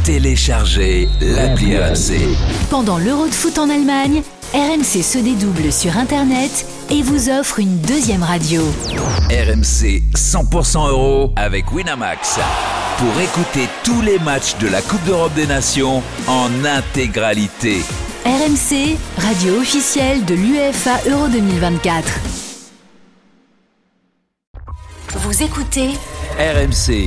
Téléchargez l'appli RMC. Pendant l'Euro de foot en Allemagne, RMC se dédouble sur Internet et vous offre une deuxième radio. RMC 100% euro avec Winamax. Pour écouter tous les matchs de la Coupe d'Europe des Nations en intégralité. RMC, radio officielle de l'UEFA Euro 2024. Vous écoutez RMC.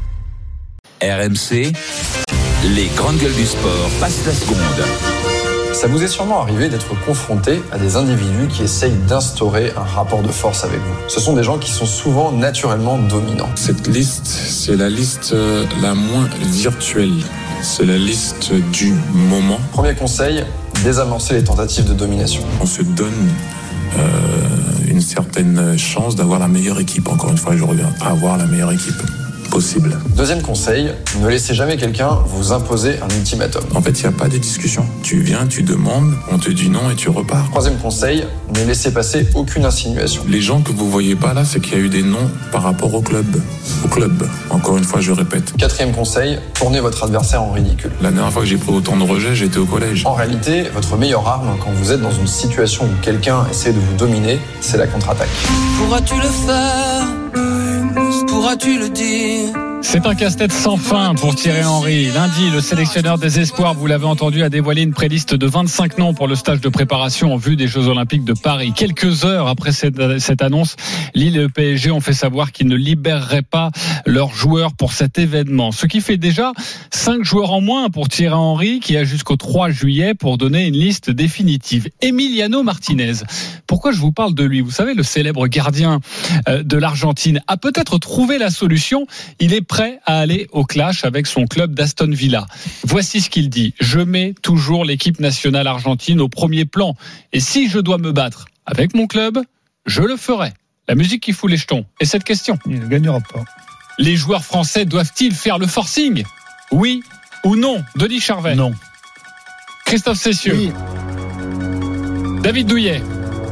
RMC, les grandes gueules du sport passent la seconde. Ça vous est sûrement arrivé d'être confronté à des individus qui essayent d'instaurer un rapport de force avec vous. Ce sont des gens qui sont souvent naturellement dominants. Cette liste, c'est la liste la moins virtuelle. C'est la liste du moment. Premier conseil, désamorcer les tentatives de domination. On se donne une certaine chance d'avoir la meilleure équipe. Encore une fois, je reviens à avoir la meilleure équipe possible. Deuxième conseil, ne laissez jamais quelqu'un vous imposer un ultimatum. En fait, il n'y a pas de discussion. Tu viens, tu demandes, on te dit non et tu repars. Troisième conseil, ne laissez passer aucune insinuation. Les gens que vous voyez pas là, c'est qu'il y a eu des noms par rapport au club. Au club. Encore une fois, je répète. Quatrième conseil, tournez votre adversaire en ridicule. La dernière fois que j'ai pris autant de rejets, j'étais au collège. En réalité, votre meilleure arme quand vous êtes dans une situation où quelqu'un essaie de vous dominer, c'est la contre-attaque. Pourras-tu le faire ? Pourras-tu le dire ? C'est un casse-tête sans fin pour Thierry Henry. Lundi, le sélectionneur des espoirs, vous l'avez entendu, a dévoilé une préliste de 25 noms pour le stage de préparation en vue des Jeux Olympiques de Paris. Quelques heures après cette annonce, Lille et le PSG ont fait savoir qu'ils ne libéreraient pas leurs joueurs pour cet événement. Ce qui fait déjà 5 joueurs en moins pour Thierry Henry, qui a jusqu'au 3 juillet pour donner une liste définitive. Emiliano Martinez. Pourquoi je vous parle de lui ? Vous savez, le célèbre gardien de l'Argentine a peut-être trouvé la solution. Il est prêt à aller au clash avec son club d'Aston Villa. Voici ce qu'il dit. Je mets toujours l'équipe nationale argentine au premier plan. Et si je dois me battre avec mon club, je le ferai. La musique qui fout les jetons. Et cette question ? Il ne gagnera pas. Les joueurs français doivent-ils faire le forcing ? Oui ou non ? Denis Charvet ? Non. Christophe Cessieux ? Oui. David Douillet ?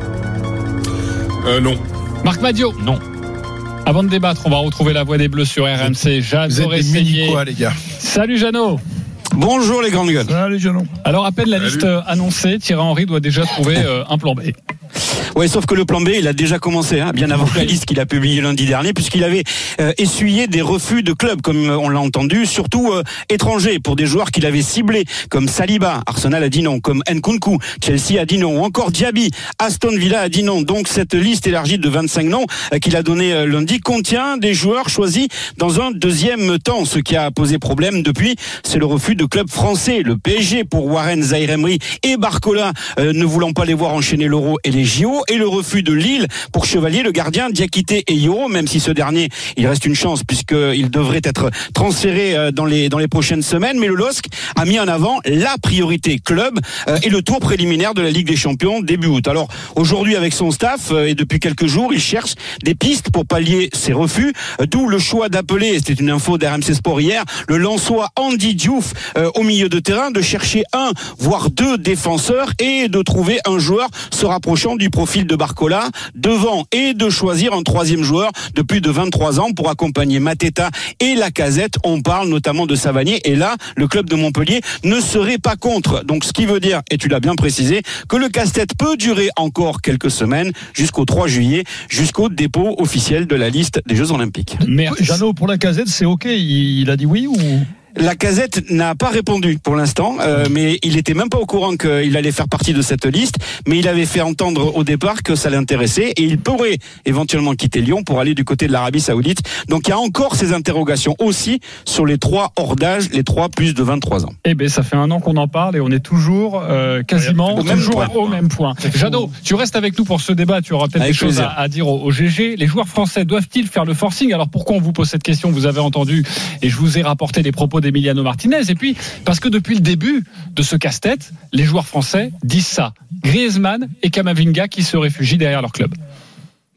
Non. Marc Madiot ? Non. Avant de débattre, on va retrouver la voix des Bleus sur RMC. Jeannot Rességuier. Quoi, les gars ? Salut Jeannot. Bonjour les grandes gueules. Salut Jeannot. Alors à peine la liste annoncée, Thierry Henry doit déjà trouver un plan B. Ouais, sauf que le plan B, il a déjà commencé, bien avant la liste qu'il a publiée lundi dernier, puisqu'il avait essuyé des refus de clubs, comme on l'a entendu, surtout étrangers, pour des joueurs qu'il avait ciblés, comme Saliba, Arsenal a dit non, comme Nkunku, Chelsea a dit non, ou encore Diaby, Aston Villa a dit non. Donc cette liste élargie de 25 noms qu'il a donnée lundi contient des joueurs choisis dans un deuxième temps. Ce qui a posé problème depuis, c'est le refus de clubs français, le PSG pour Warren Zaïre-Emery et Barcola, ne voulant pas les voir enchaîner l'Euro et les JO, et le refus de Lille pour Chevalier, le gardien, Diakité et Yoro, même si ce dernier, il reste une chance puisqu'il devrait être transféré dans les prochaines semaines. Mais le LOSC a mis en avant la priorité club et le tour préliminaire de la Ligue des Champions début août. Alors aujourd'hui, avec son staff et depuis quelques jours, il cherche des pistes pour pallier ces refus, d'où le choix d'appeler, c'était une info d'RMC Sport hier, le Lensois Andy Diouf au milieu de terrain, de chercher un voire deux défenseurs et de trouver un joueur se rapprochant du profil de Barcola devant, et de choisir un troisième joueur de plus de 23 ans pour accompagner Mateta et Lacazette. On parle notamment de Savanier, et là le club de Montpellier ne serait pas contre. Donc ce qui veut dire, et tu l'as bien précisé, que le casse-tête peut durer encore quelques semaines jusqu'au 3 juillet, jusqu'au dépôt officiel de la liste des Jeux Olympiques. Merci. Jeannot, pour la Lacazette, c'est OK. Il a dit oui ou... Lacazette n'a pas répondu pour l'instant, mais il était même pas au courant qu'il allait faire partie de cette liste, mais il avait fait entendre au départ que ça l'intéressait et il pourrait éventuellement quitter Lyon pour aller du côté de l'Arabie Saoudite. Donc il y a encore ces interrogations aussi sur les 3 hors d'âge, les 3 plus de 23 ans. Eh bien, ça fait 1 an qu'on en parle et on est toujours quasiment au même point. Jeannot, tu restes avec nous pour ce débat, tu auras peut-être des choses à dire au GG. Les joueurs français doivent-ils faire le forcing ? Alors pourquoi on vous pose cette question ? Vous avez entendu et je vous ai rapporté les propos d'Emiliano Martinez, et puis parce que depuis le début de ce casse-tête, les joueurs français disent ça. Griezmann et Camavinga qui se réfugient derrière leur club.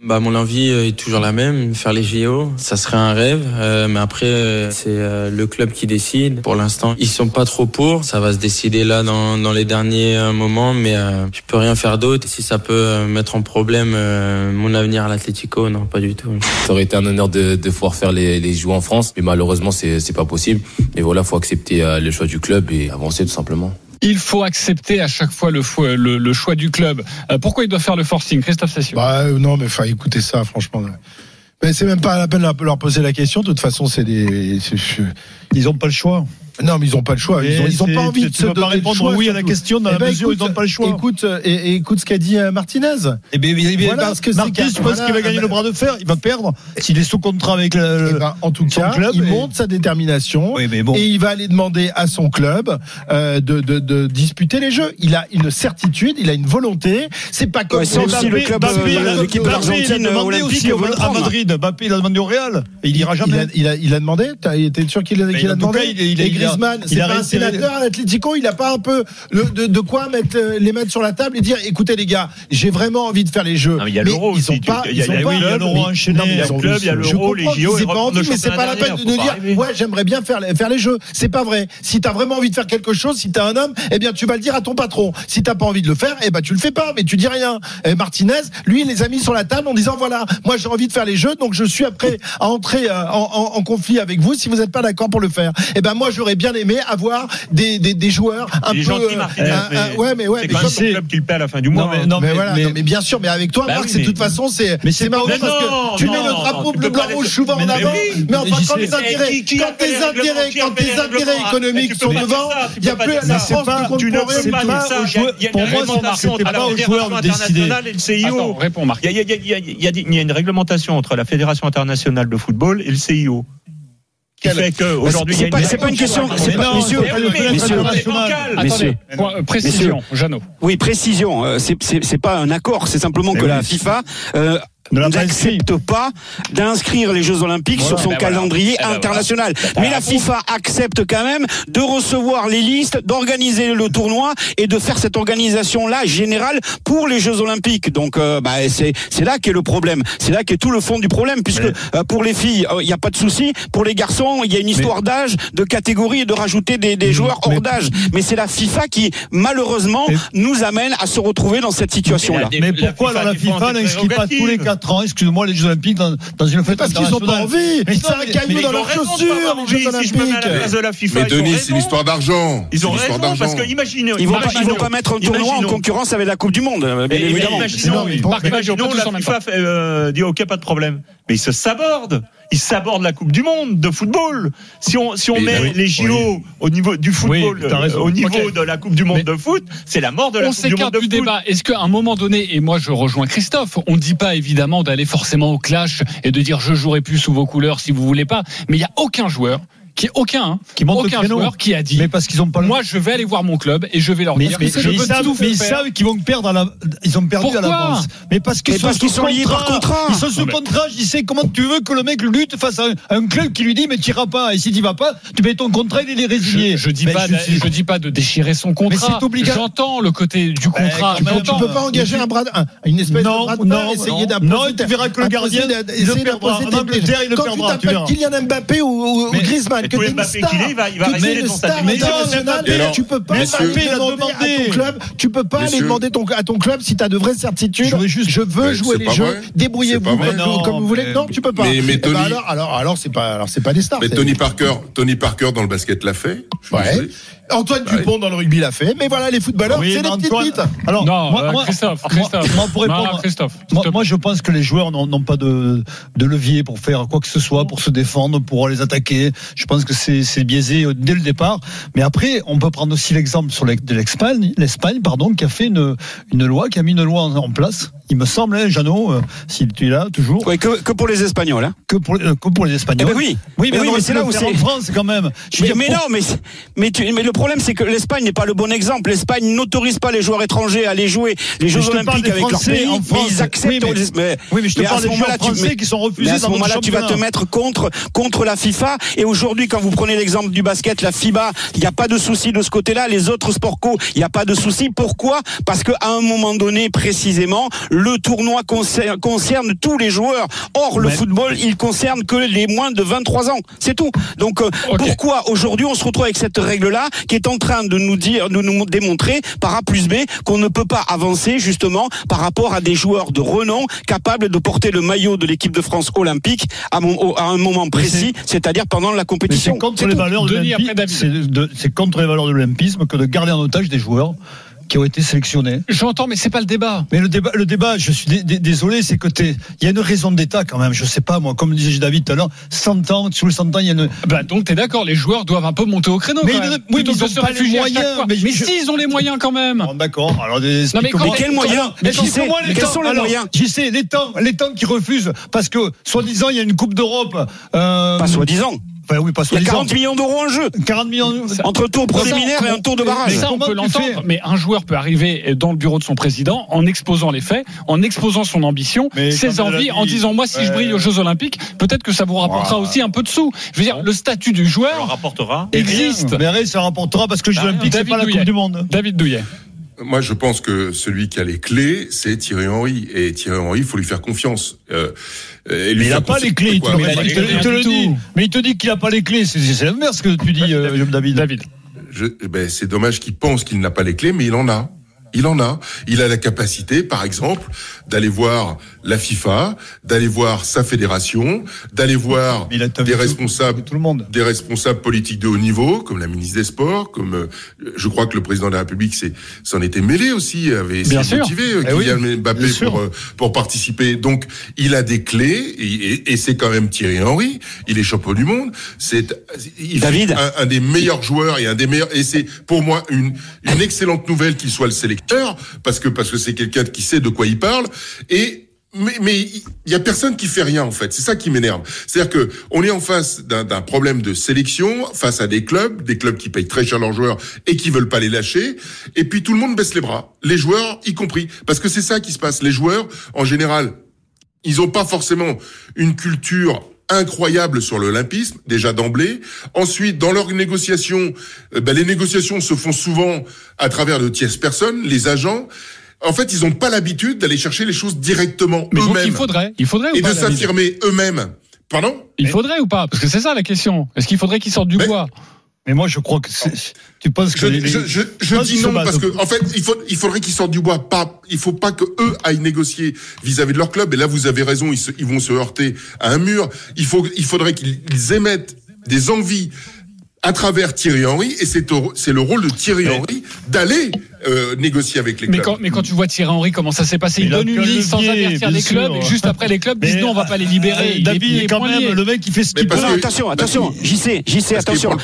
Mon envie est toujours la même, faire les JO, ça serait un rêve, mais après c'est le club qui décide. Pour l'instant, ils sont pas trop pour, ça va se décider là dans les derniers moments, mais je peux rien faire d'autre. Si ça peut mettre en problème mon avenir à l'Atlético, non, pas du tout. Ça aurait été un honneur de pouvoir faire les JO en France, mais malheureusement c'est pas possible. Et voilà, faut accepter le choix du club et avancer tout simplement. Il faut accepter à chaque fois le choix du club. Pourquoi il doit faire le forcing, Christophe Cessieux? Non, mais écoutez ça, franchement. Mais c'est même pas la peine de leur poser la question. De toute façon, ils ont pas le choix. Non, mais ils ont pas le choix. Ils ont pas envie de se donner répondre le choix, oui à la question dans la mesure où ils n'ont pas le choix. Écoute ce qu'a dit Martinez. Voilà ce que Martinez, tu penses qu'il va gagner le bras de fer, il va perdre s'il est sous contrat avec en tout cas, club, il montre sa détermination et il va aller demander à son club de disputer les Jeux. Il a une certitude, il a une volonté. C'est pas comme c'est aussi le club l'équipe d'Argentine olympique à Madrid. Mbappé, il a demandé au Real et il ira jamais. Il a demandé. T'es sûr qu'il a demandé? Griezmann, c'est pas un sénateur à l'Atlético, il a pas un peu de quoi les mettre sur la table et dire écoutez les gars, j'ai vraiment envie de faire les Jeux. Il y a l'Euro aussi. Il y a l'Euro enchaîné. Il y a le club, il y a l'Euro, les JO. C'est pas envie, mais c'est pas la peine de dire ouais, j'aimerais bien faire les Jeux. C'est pas vrai. Si t'as vraiment envie de faire quelque chose, si t'es un homme, eh bien tu vas le dire à ton patron. Si t'as pas envie de le faire, eh ben tu le fais pas, mais tu dis rien. Martinez, lui, il les a mis sur la table en disant voilà, moi j'ai envie de faire les Jeux, donc je suis prêt à entrer en conflit avec vous si vous n'êtes pas d'accord pour le faire. Eh ben moi j'aurais bien aimé avoir des joueurs un peu c'est quand même son club qui le paie à la fin du mois. Mais bien sûr, mais avec toi Marc, de toute façon c'est marrant parce que tu mets le drapeau bleu blanc rouge souvent en avant, mais enfin quand tes intérêts économiques sont devant, il y a plus la France qui compte pour rien. Pour moi, c'était pas aux joueurs de décider. Et le CIO. Réponds Marc. Il y a une réglementation entre la Fédération internationale de football et le CIO. Qui fait que aujourd'hui il y a c'est pas une question, c'est pas messieurs. Précision, Jeannot. Oui, précision, c'est pas un accord, c'est simplement que la FIFA n'accepte pas d'inscrire les Jeux Olympiques sur son calendrier international. Mais la FIFA accepte quand même de recevoir les listes, d'organiser le tournoi et de faire cette organisation-là générale pour les Jeux Olympiques. Donc, c'est là qu'est le problème. C'est là qu'est tout le fond du problème, puisque pour les filles, il n'y a pas de souci. Pour les garçons, il y a une histoire d'âge, de catégorie et de rajouter des joueurs hors d'âge. Mais c'est la FIFA qui, malheureusement, nous amène à se retrouver dans cette situation-là. Mais pourquoi la FIFA n'inscrit pas tous les 4 ans, excusez-moi, les Jeux Olympiques dans une fête parce qu'ils ont pas envie. C'est un caillou dans leurs chaussures, les Jeux Olympiques. Mais Denis, c'est l'histoire d'argent. Ils ont raison parce que imaginez, ils vont pas mettre un tournoi en concurrence avec la Coupe du Monde. Évidemment. Imaginons la FIFA dit ok, pas de problème. Mais ils se sabordent. Ils sabordent la Coupe du Monde de football. Si on met les JO au niveau du football, au niveau de la Coupe du Monde de foot, c'est la mort de la Coupe du Monde de foot. Débat. Est-ce qu'à un moment donné, et moi je rejoins Christophe, on ne dit pas évidemment d'aller forcément au clash et de dire je jouerai plus sous vos couleurs si vous voulez pas, mais il y a aucun joueur aucun joueur qui a dit mais parce qu'ils ont pas moi je vais aller voir mon club et je vais leur dire ils savent qu'ils vont perdre ils ont perdu. Pourquoi à l'avance, mais parce qu'ils sont liés par contrat. Ils sont sous contrat. Je sais comment tu veux que le mec lutte face à un club qui lui dit mais tu iras pas, et si tu vas pas tu mets ton contrat, il est résilié. Je dis pas de déchirer son contrat, mais c'est obligatoire. J'entends le côté du contrat. Tu peux pas engager une espèce de bras de main, essayer d'imposer. Non, tu verras que le gardien il perdra. En Angleterre il le perdra. Quand tu t'appelles Kylian Mbappé ou Griezmann, que t'es une star, tu peux pas tu peux pas aller demander à ton club si t'as de vraies certitudes. Je veux jouer les Jeux, débrouillez-vous comme vous voulez. Non, tu peux pas. Mais Tony, alors c'est pas des stars. Mais Tony Parker dans le basket l'a fait. Antoine Dupont dans le rugby l'a fait, mais voilà, les footballeurs, c'est des petites bites. Alors, Christophe. Moi, je pense que les joueurs n'ont pas de levier pour faire quoi que ce soit, pour se défendre, pour les attaquer. Je pense que c'est biaisé dès le départ. Mais après, on peut prendre aussi l'exemple de l'Espagne, qui a fait une loi, qui a mis une loi en place. Il me semble, Jeannot, si tu es là toujours. Oui, que pour les Espagnols, hein. Que pour les Espagnols. Oui, mais c'est là où c'est en France quand même. Mais le problème, c'est que l'Espagne n'est pas le bon exemple. L'Espagne n'autorise pas les joueurs étrangers à aller jouer les Jeux Olympiques avec leur pays. Mais ils acceptent. Oui, mais je te parle des joueurs français qui sont refusés. À ce moment-là, tu vas te mettre contre la FIFA. Et aujourd'hui, aujourd'hui, quand vous prenez l'exemple du basket, la FIBA, il n'y a pas de souci de ce côté-là. Les autres sports co, il n'y a pas de souci. Pourquoi ? Parce qu'à un moment donné, précisément, le tournoi concerne tous les joueurs. Or, le football, il concerne que les moins de 23 ans. C'est tout. Donc, pourquoi aujourd'hui on se retrouve avec cette règle-là qui est en train de nous dire, de nous démontrer par A plus B qu'on ne peut pas avancer justement par rapport à des joueurs de renom capables de porter le maillot de l'équipe de France olympique à un moment précis, c'est-à-dire pendant la compétition. C'est contre les valeurs de l'olympisme que de garder en otage des joueurs qui ont été sélectionnés. J'entends, mais c'est pas le débat. Mais le débat, je suis désolé, c'est que il y a une raison d'État quand même. Je sais pas, moi, comme disait David tout à l'heure, 100 ans, sous les 100 ans, il y a une. Donc t'es d'accord, les joueurs doivent un peu monter au créneau. Mais oui, ils ont pas les moyens. Mais si, ils ont les moyens quand même. Oh, d'accord. Alors, mais quels moyens? Quels sont les moyens? J'y sais, les temps qui refusent parce que, soi-disant, il y a une Coupe d'Europe. Pas soi-disant. Enfin, oui, pas il y a 40 millions d'euros en jeu. 40 millions entre tour préliminaire et un tour de barrage. Ça, on peut l'entendre, mais un joueur peut arriver dans le bureau de son président en exposant les faits, en exposant son ambition, ses envies, en disant moi si je brille aux Jeux Olympiques, peut-être que ça vous rapportera aussi un peu de sous. Je veux dire, le statut du joueur existe. Mais ça rapportera parce que les Jeux Olympiques, c'est pas la Coupe du Monde. David Douillet. Moi, je pense que celui qui a les clés, c'est Thierry Henry. Et Thierry Henry, il faut lui faire confiance. Mais il n'a pas les clés, il te le dit. Mais il te dit qu'il n'a pas les clés. C'est l'inverse ce que tu dis, David. C'est dommage qu'il pense qu'il n'a pas les clés, mais il en a. Il a la capacité, par exemple, d'aller voir la FIFA, d'aller voir sa fédération, d'aller voir des responsables politiques de haut niveau, comme la ministre des Sports, comme je crois que le président de la République s'en était mêlé aussi, avait essayé de motiver Kylian Mbappé pour participer. Donc, il a des clés et c'est quand même Thierry Henry. Il est champion du monde. David, un des meilleurs joueurs et un des meilleurs. Et c'est pour moi une excellente nouvelle qu'il soit le sélecteur. Parce que c'est quelqu'un qui sait de quoi il parle mais il y a personne qui fait rien en fait. C'est ça qui m'énerve. C'est-à-dire que on est en face d'un problème de sélection face à des clubs qui payent très cher leurs joueurs et qui veulent pas les lâcher. Et puis tout le monde baisse les bras, les joueurs y compris, parce que c'est ça qui se passe. Les joueurs en général, ils ont pas forcément une culture incroyable sur l'olympisme, déjà d'emblée. Ensuite, dans leurs négociations, les négociations se font souvent à travers de tierces personnes, les agents. En fait, ils n'ont pas l'habitude d'aller chercher les choses directement eux-mêmes. Il faudrait et de s'affirmer eux-mêmes. Pardon ? Il faudrait ou pas ? Parce que c'est ça la question. Est-ce qu'il faudrait qu'ils sortent du bois ? Mais moi, je crois que tu penses que je dis non parce que en fait, il faudrait qu'ils sortent du bois. Il faut pas que eux aillent négocier vis-à-vis de leur club. Et là, vous avez raison, ils vont se heurter à un mur. Il faudrait qu'ils émettent des envies à travers Thierry Henry, et c'est le rôle de Thierry Henry d'aller négocier avec les clubs. Mais quand tu vois Thierry Henry, comment ça s'est passé ? Il donne une liste sans avertir les clubs, et juste après les clubs disent non, on va pas les libérer. David, quand même, le mec qui fait ce qu'il peut. Attention, j'y sais, attention.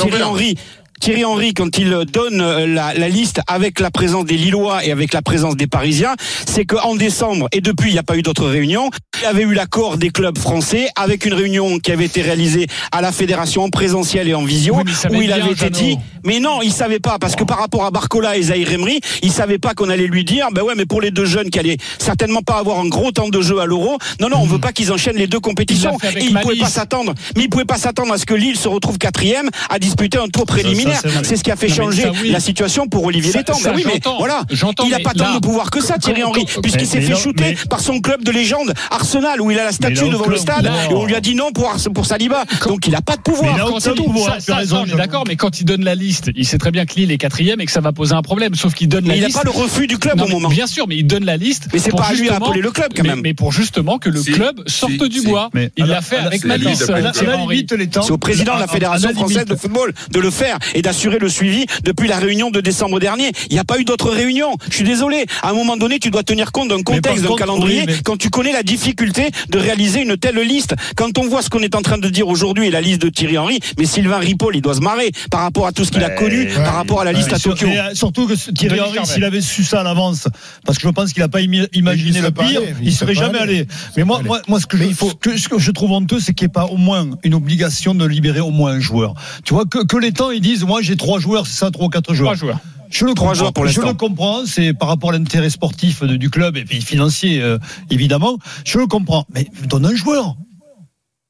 Thierry Henry, quand il donne la liste avec la présence des Lillois et avec la présence des Parisiens, c'est qu'en décembre, et depuis il n'y a pas eu d'autres réunions, il y avait eu l'accord des clubs français avec une réunion qui avait été réalisée à la fédération en présentiel et en visio, où il avait été dit, mais non, il savait pas, parce que par rapport à Barcola et Zahir Emery, il savait pas qu'on allait lui dire, mais pour les deux jeunes qui allaient certainement pas avoir un gros temps de jeu à l'Euro, non, on veut pas qu'ils enchaînent les deux compétitions, et il pouvait pas s'attendre à ce que Lille se retrouve 4e à disputer un tour préliminaire. C'est ce qui a fait changer la situation pour Olivier Létang. Mais voilà, il n'a pas tant de pouvoir que ça, Thierry Henry, puisqu'il s'est fait shooter par son club de légende, Arsenal, où il a la statue devant le stade, et on lui a dit non pour Saliba. Donc il n'a pas de pouvoir. Ça, on est d'accord, mais quand il donne la liste, il sait très bien que Lille est 4e et que ça va poser un problème. Sauf qu'il donne la liste. Il n'a pas le refus du club au moment. Bien sûr, mais il donne la liste. Mais c'est pas à lui à appeler le club quand même. Mais pour justement que le club sorte du bois. Il l'a fait avec Malice. C'est au président de la Fédération française de football de le faire et d'assurer le suivi depuis la réunion de décembre dernier. Il n'y a pas eu d'autres réunions. Je suis désolé. À un moment donné, tu dois tenir compte d'un contexte, d'un calendrier, quand tu connais la difficulté de réaliser une telle liste. Quand on voit ce qu'on est en train de dire aujourd'hui et la liste de Thierry Henry, mais Sylvain Ripoll, il doit se marrer par rapport à tout ce qu'il a connu, par rapport à la liste à Tokyo. Surtout que Thierry Henry, s'il avait su ça à l'avance, parce que je pense qu'il n'a pas imaginé le pire, il serait jamais allé. Mais moi, ce que je trouve honteux, c'est qu'il n'y ait pas au moins une obligation de libérer au moins un joueur. Tu vois, que les temps, ils disent, moi, j'ai 3 joueurs, c'est ça, 3 ou 4 joueurs. 3 joueurs. Je le comprends, c'est par rapport à l'intérêt sportif du club et puis financier, évidemment. Je le comprends. Mais donne un joueur.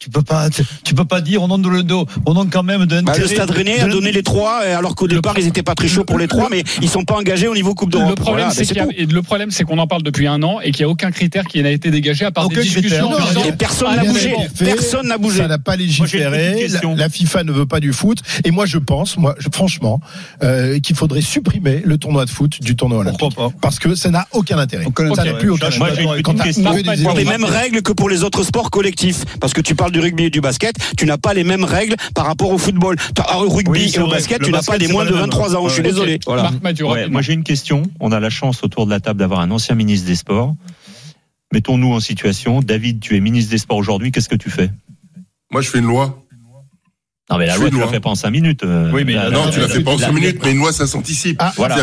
Tu peux pas dire au nom quand même d'un. Le Stade Rennais a donné les 3, alors qu'au départ ils étaient pas très chauds pour les 3, mais ils sont pas engagés au niveau Coupe d'Europe. Le problème, c'est qu'on en parle depuis un an et qu'il n'y a aucun critère qui n'a été dégagé à part des discussions. Et personne n'a bougé. Personne n'a bougé. Ça n'a pas légiféré. La FIFA ne veut pas du foot. Et moi, je pense, franchement, qu'il faudrait supprimer le tournoi de foot du tournoi olympique. Parce que ça n'a aucun intérêt. Ça n'a plus aucun intérêt. Pour les mêmes règles que pour les autres sports collectifs. Parce que tu parles du rugby et du basket, tu n'as pas les mêmes règles par rapport au football. Au rugby et au basket, tu n'as pas des moins de 23 ans. Je suis désolé. Voilà. Moi, j'ai une question. On a la chance autour de la table d'avoir un ancien ministre des Sports. Mettons-nous en situation. David, tu es ministre des Sports aujourd'hui. Qu'est-ce que tu fais? Moi, je fais une loi. Non, mais la loi, tu la fais pas en 5 minutes. Oui, mais non, tu la fais pas en 5 minutes, mais une loi, ça s'anticipe. Voilà.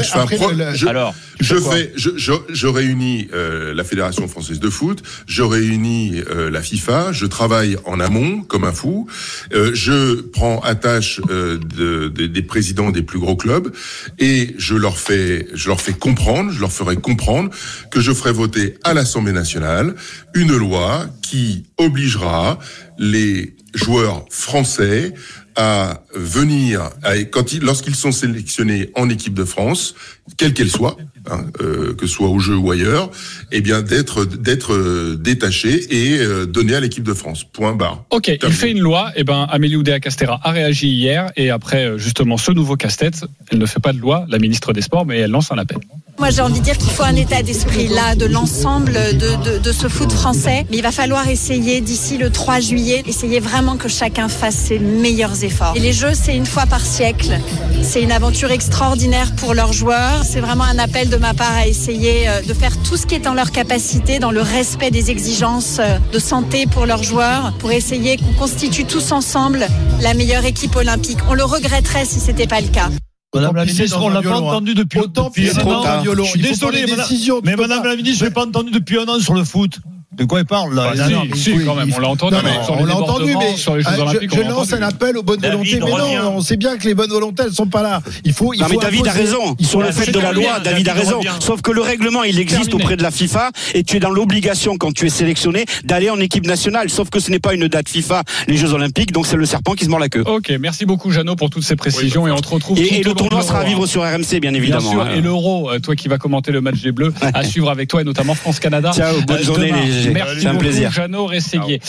Je réunis la Fédération française de foot, je réunis la FIFA, je travaille en amont comme un fou, je prends attache des présidents des plus gros clubs et je leur ferai comprendre que je ferai voter à l'Assemblée nationale une loi qui obligera les joueurs français à venir, lorsqu'ils sont sélectionnés en équipe de France, quelle qu'elle soit, que ce soit au jeu ou ailleurs, eh bien d'être détachés et donnés à l'équipe de France. Point barre. Ok, il fait une loi. Amélie Oudéa-Castéra a réagi hier et après justement ce nouveau casse-tête, elle ne fait pas de loi, la ministre des Sports, mais elle lance un appel. Moi, j'ai envie de dire qu'il faut un état d'esprit là de l'ensemble de ce foot français. Mais il va falloir essayer d'ici le 3 juillet, essayer vraiment que chacun fasse ses meilleurs efforts. Et les Jeux, c'est une fois par siècle. C'est une aventure extraordinaire pour leurs joueurs. C'est vraiment un appel de ma part à essayer de faire tout ce qui est en leur capacité, dans le respect des exigences de santé pour leurs joueurs, pour essayer qu'on constitue tous ensemble la meilleure équipe olympique. On le regretterait si c'était pas le cas. Madame la ministre, on l'a pas entendu depuis un an. Je suis désolé, mais Madame la ministre, je l'ai pas entendu depuis un an sur le foot. De quoi il parle là? Quand même, on l'a entendu. On l'a entendu, mais sur les Jeux Olympiques, je lance un appel aux bonnes volontés. Mais non, on sait bien que les bonnes volontés, elles sont pas là. Non, mais David a raison. Sur le fait de la loi, David a raison. Sauf que le règlement, il existe auprès de la FIFA et tu es dans l'obligation, quand tu es sélectionné, d'aller en équipe nationale. Sauf que ce n'est pas une date FIFA, les Jeux Olympiques, donc c'est le serpent qui se mord la queue. Ok, merci beaucoup, Jeannot, pour toutes ces précisions et on te retrouve. Et le tournoi sera à vivre sur RMC, bien évidemment. Bien sûr, et l'Euro, toi qui vas commenter le match des Bleus, à suivre avec toi et notamment France-Canada. Ciao, bonne journée, les GG. Merci beaucoup, Jeannot Rességuier.